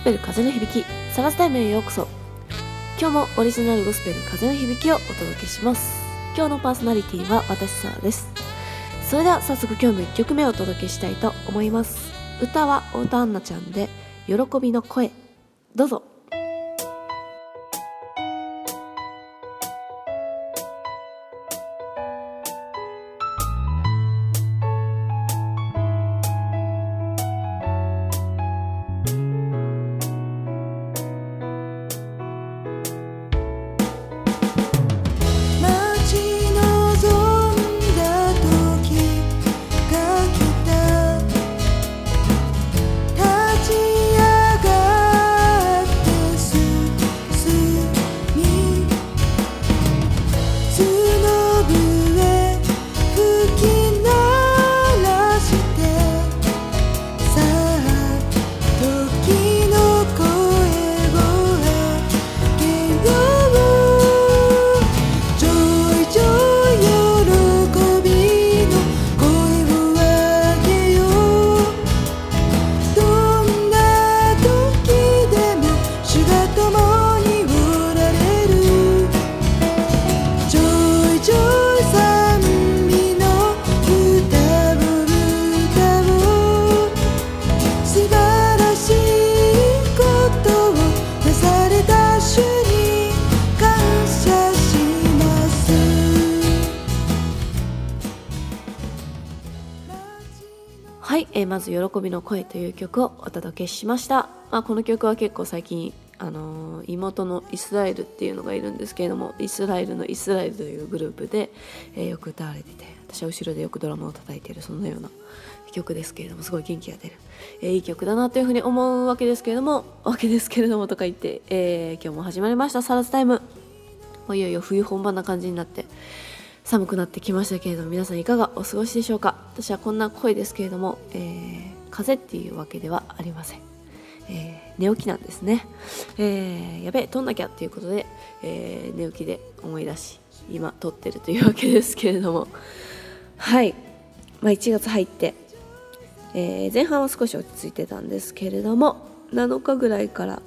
ペル風の響き、サラスタイムへようこそ。今日もオリジナルゴスペル風の響きをお届けします。今日のパーソナリティは私サラです。それでは早速今日の1曲目をお届けしたいと思います。歌は太田杏奈ちゃんで喜びの声、どうぞ。はい、まず喜びの声という曲をお届けしました。この曲は結構最近、妹のイスラエルっていうのがいるんですけれども、イスラエルのイスラエルというグループで、よく歌われてて、私は後ろでよくドラムを叩いているそのような曲ですけれども、すごい元気が出る、いい曲だなというふうに思うわけですけれどもとか言って、今日も始まりましたサラスタイム。いよいよ冬本番な感じになって寒くなってきましたけれども、皆さんいかがお過ごしでしょうか。私はこんな声ですけれども、風邪っていうわけではありません。寝起きなんですね。やべえ撮んなきゃっていうことで、寝起きで思い出し今撮ってるというわけですけれども、はい、1月入って、前半は少し落ち着いてたんですけれども、7日ぐらいから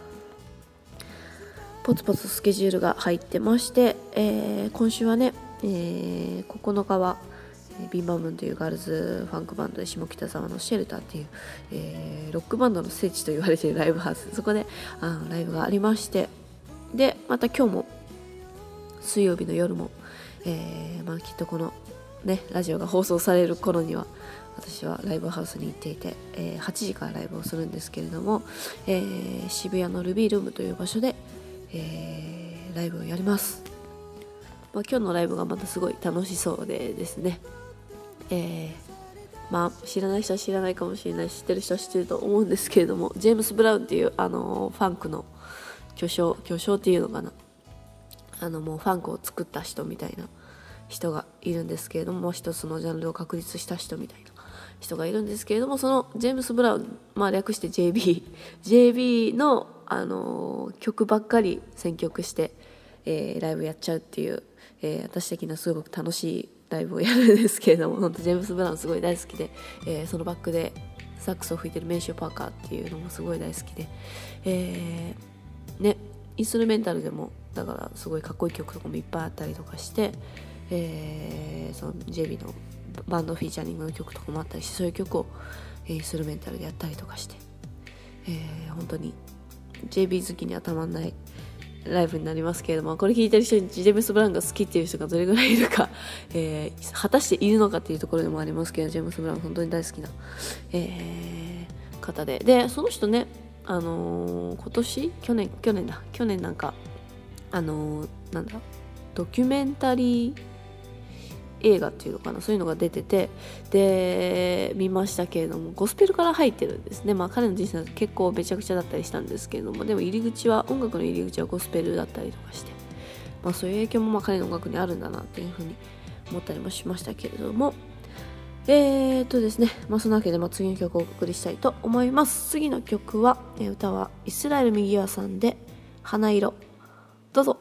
ポツポツスケジュールが入ってまして、今週はね、9日はビンバムーンというガールズファンクバンドで下北沢のシェルターっていう、ロックバンドの聖地と言われているライブハウス、そこでライブがありまして、でまた今日も水曜日の夜も、きっとこのねラジオが放送される頃には私はライブハウスに行っていて、8時からライブをするんですけれども、渋谷のルビールームという場所で、ライブをやります。今日のライブがまたすごい楽しそうでですね、知らない人は知らないかもしれないし、知ってる人は知ってると思うんですけれども、ジェームス・ブラウンっていうファンクの巨匠っていうのかな、もうファンクを作った人みたいな人がいるんですけれども、一つのジャンルを確立した人みたいな人がいるんですけれども、そのジェームス・ブラウン、略して JB の、曲ばっかり選曲して、ライブやっちゃうっていう、私的にはすごく楽しいライブをやるんですけれども、本当ジェームス・ブラウンすごい大好きで、そのバックでサックスを吹いてるメイシュ・パーカーっていうのもすごい大好きで、インストゥルメンタルでもだからすごいかっこいい曲とかもいっぱいあったりとかして、その JB のバンドフィーチャリングの曲とかもあったりして、そういう曲をインストゥルメンタルでやったりとかして、本当に JB 好きにはたまんないライブになりますけれども、これ聞いてる人にジェームス・ブラウンが好きっていう人がどれぐらいいるか、果たしているのかっていうところでもありますけど、ジェームス・ブラウン本当に大好きな、方で、その人ね、去年なんかドキュメンタリー映画っていうのかな、そういうのが出てて、で見ましたけれども、ゴスペルから入ってるんですね。彼の人生は結構めちゃくちゃだったりしたんですけれども、でも音楽の入り口はゴスペルだったりとかして、そういう影響も彼の音楽にあるんだなっていうふうに思ったりもしましたけれども、ですね、そのわけで次の曲をお送りしたいと思います。次の曲は、歌はイスラエルミギワさんで花色、どうぞ。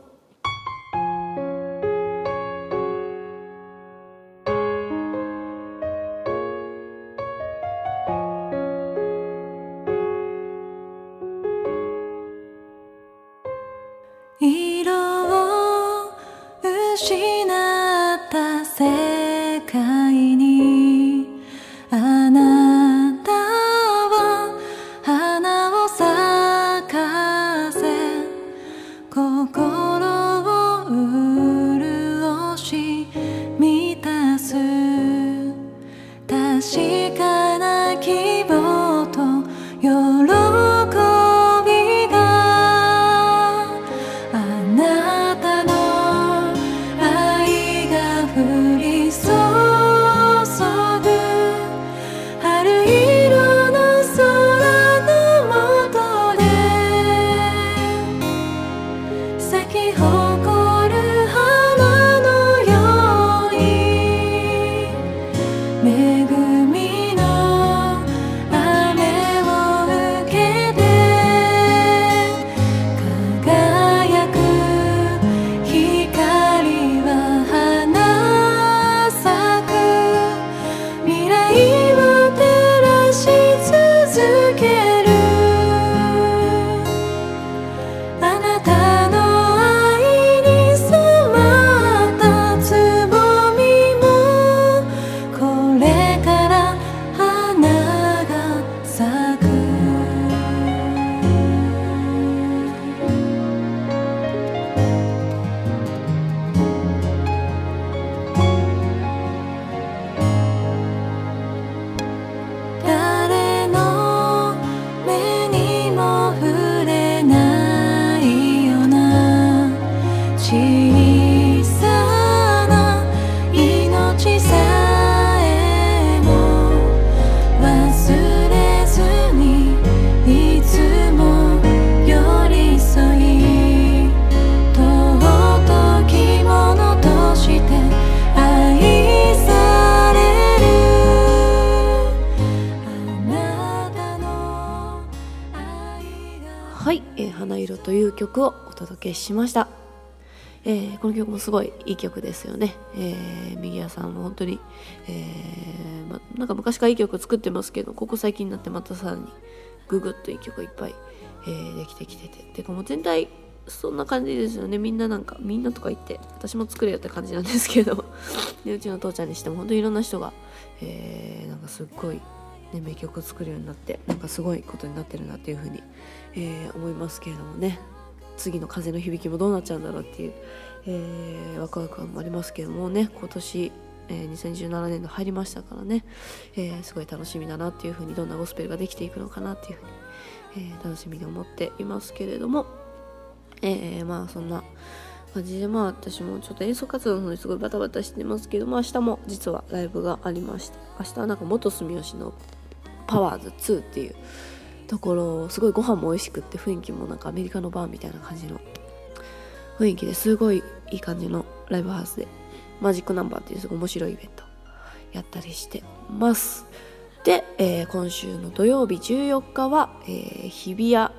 失った世界にあなたは花を咲かせ心を潤し満たす確かな希望と喜びがあなたの愛が降り注ぐ春色の空の下で咲き誇る花のように恵みの雨を受けて輝く光は花咲く未来を照らし続けるあなたの愛に染まったつぼみもこれから花が咲く誰の目にも触れないような小さな命さえも忘れずにいつも寄り添い尊きものとして愛されるあなたの愛がはい、花色という曲をお届けしました。この曲もすごいいい曲ですよね。右谷さんも本当に、なんか昔からいい曲作ってますけど、ここ最近になってまたさらにググッといい曲がいっぱい、できてきてて、てかもう全体そんな感じですよね。みんなとか言って私も作れよって感じなんですけどでうちの父ちゃんにしても本当にいろんな人が、なんかすっごい、ね、名曲を作るようになってなんかすごいことになってるなっていうふうに、思いますけれどもね。次の風の響きもどうなっちゃうんだろうっていう、ワクワク感もありますけどもね。今年、2017年度入りましたからね、すごい楽しみだなっていうふうに、どんなゴスペルができていくのかなっていうふうに、楽しみに思っていますけれども、まあそんな感じで、まあ私もちょっと演奏活動の方にすごいバタバタしてますけども、明日も実はライブがありまして、明日はなんか元住吉のパワーズ2っていうところ、すごいご飯も美味しくって雰囲気もなんかアメリカのバーみたいな感じの雰囲気ですごいいい感じのライブハウスでマジックナンバーっていうすごい面白いイベントやったりしてます。で、今週の土曜日14日は、日比谷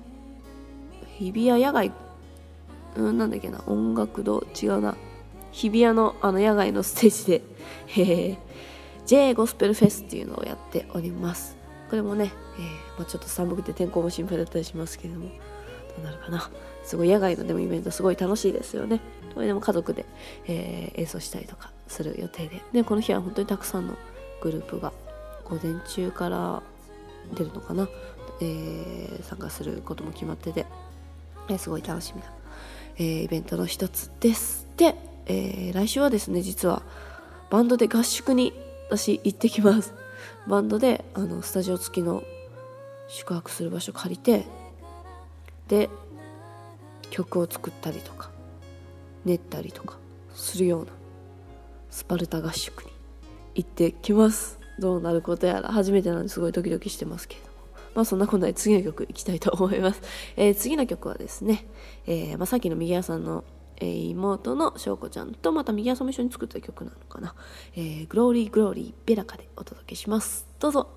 野外、なんだっけな、音楽堂違うな、日比谷の野外のステージで、J ゴスペルフェスっていうのをやっております。これもね、ちょっと寒くて天候も心配だったりしますけれども、どうなるかな。すごい野外のでもイベントすごい楽しいですよね。これでも家族で、演奏したりとかする予定で、この日は本当にたくさんのグループが午前中から出るのかな、参加することも決まってて、すごい楽しみな、イベントの一つです。で、来週はですね、実はバンドで合宿に私行ってきます。バンドでスタジオ付きの宿泊する場所借りて、で曲を作ったりとか練ったりとかするようなスパルタ合宿に行ってきます。どうなることやら初めてなんですごいドキドキしてますけれども、そんなこんなで次の曲いきたいと思います。次の曲はですね、さっきの右谷さんの、妹の翔子ちゃんとまた右谷さんも一緒に作った曲なのかな、グローリーグローリーベラカでお届けします。どうぞ。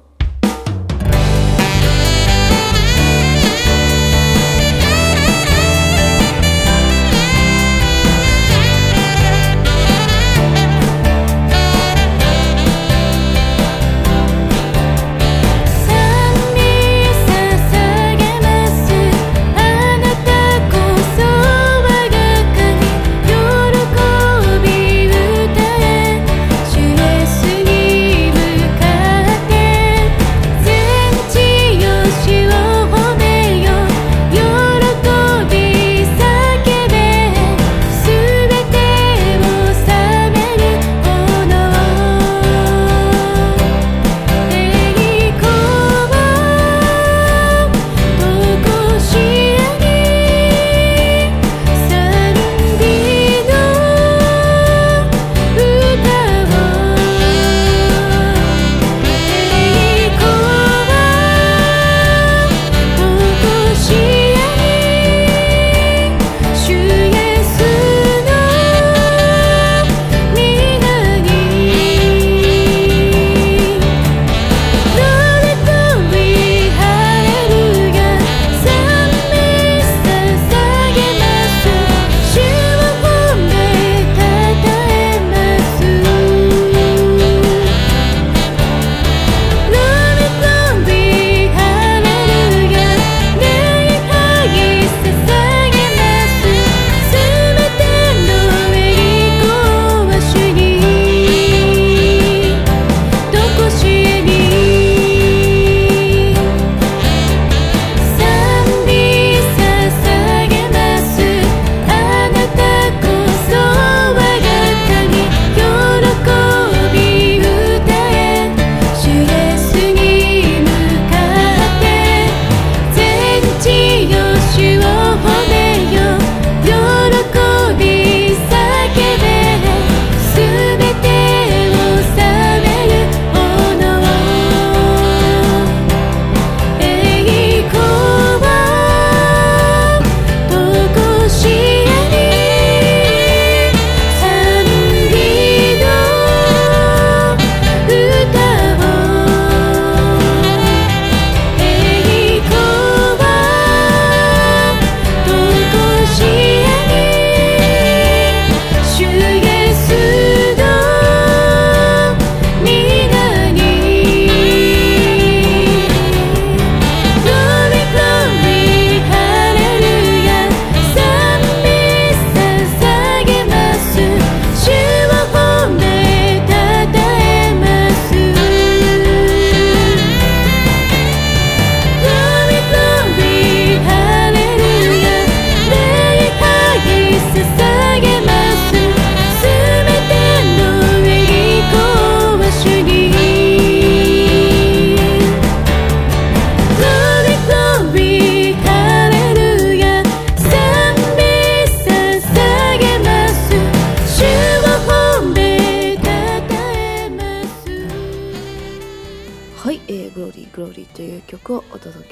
喜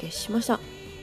しました。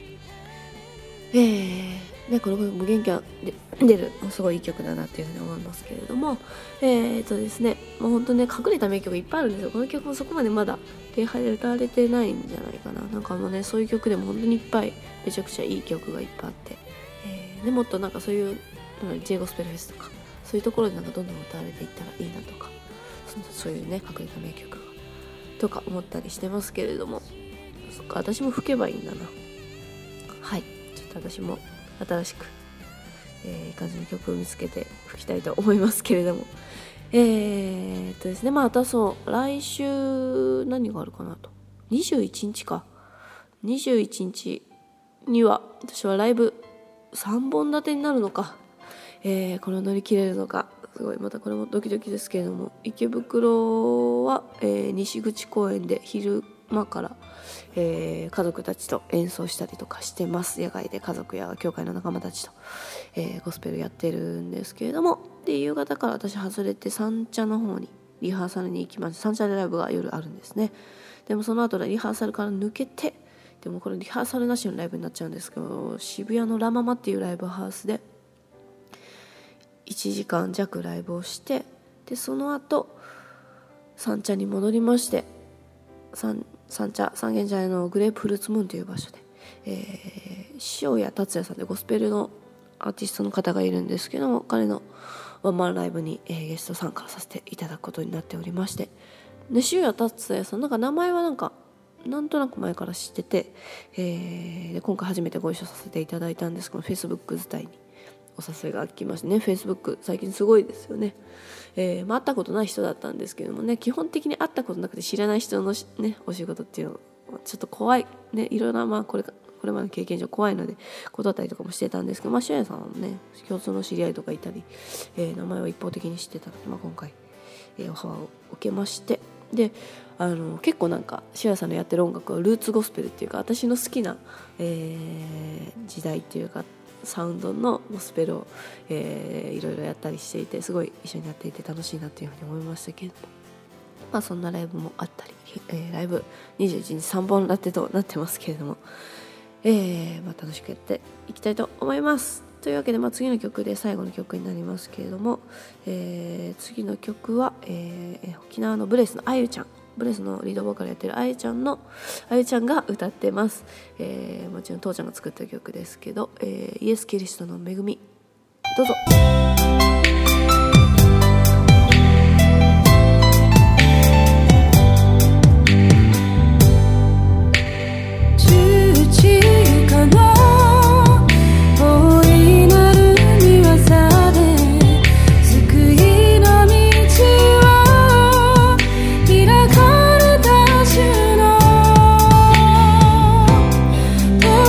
この無限感で出るすごいいい曲だなっていうふうに思いますけれども、ですね、もう本当ね隠れた名曲いっぱいあるんですよ。この曲もそこまでまだ手入れ歌われてないんじゃないかな。なんかもうねそういう曲でも本当にいっぱいめちゃくちゃいい曲がいっぱいあって、でもっとなんかそういう J ゴスペルフェスとかそういうところでなんかどんどん歌われていったらいいなとか、そういうね隠れた名曲がとか思ったりしてますけれども、そっか私も吹けばいいんだな。はい、ちょっと私も新しく、いい感じの曲を見つけて吹きたいと思いますけれども、ですね、またそう来週何があるかなと、21日か21日には私はライブ3本立てになるのか、これを乗り切れるのかすごいまたこれもドキドキですけれども、池袋は、西口公園で昼間から、家族たちと演奏したりとかしてます。野外で家族や教会の仲間たちと、ゴスペルやってるんですけれども、で夕方から私外れて三茶の方にリハーサルに行きました。三茶でライブが夜あるんですね。でもその後リハーサルから抜けて、でもこれリハーサルなしのライブになっちゃうんですけど、渋谷のラママっていうライブハウスで1時間弱ライブをして、でその後三茶に戻りまして、三軒茶屋のグレープフルーツムーンという場所で、塩谷達也さんでゴスペルのアーティストの方がいるんですけども、彼のワンマンライブに、ゲスト参加させていただくことになっておりまして、で塩谷達也さんなんか名前はなんとなく前から知ってて、で今回初めてご一緒させていただいたんですけど、Facebook 伝いにお誘いが来ましてね。 Facebook 最近すごいですよね。会ったことない人だったんですけどもね、基本的に会ったことなくて知らない人の、ね、お仕事っていうのはちょっと怖い、ね、いろんな、これまでの経験上怖いので断ったりとかもしてたんですけど、塩谷さんはね共通の知り合いとかいたり、名前を一方的に知ってたので、今回、オファーを受けまして、で結構なんか塩谷さんのやってる音楽はルーツゴスペルっていうか、私の好きな、時代っていうかサウンドのゴスペルを、いろいろやったりしていて、すごい一緒にやっていて楽しいなっていうふうに思いましたけれども、そんなライブもあったり、ライブ21日3本立てとなってますけれども、楽しくやっていきたいと思います。というわけで、次の曲で最後の曲になりますけれども、次の曲は、沖縄のブレスのあゆちゃん、ブレスのリードボーカルやってるあゆちゃんが歌ってます。もちろん父ちゃんが作った曲ですけど、イエス・キリストの恵み、どうぞ。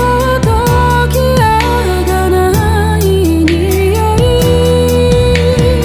「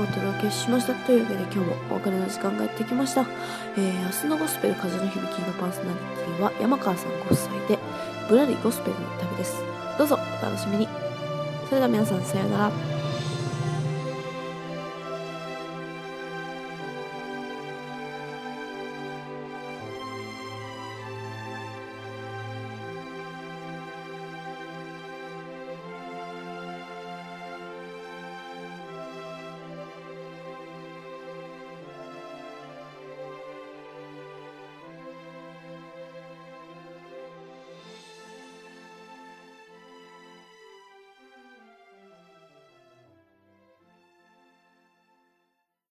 届けしました。というわけで今日もお別れの時間がやってきました。明日のゴスペル風の響きのパーソナリティは山川さんご夫妻でぶらりゴスペルの旅です。どうぞお楽しみに。それでは皆さんさようなら。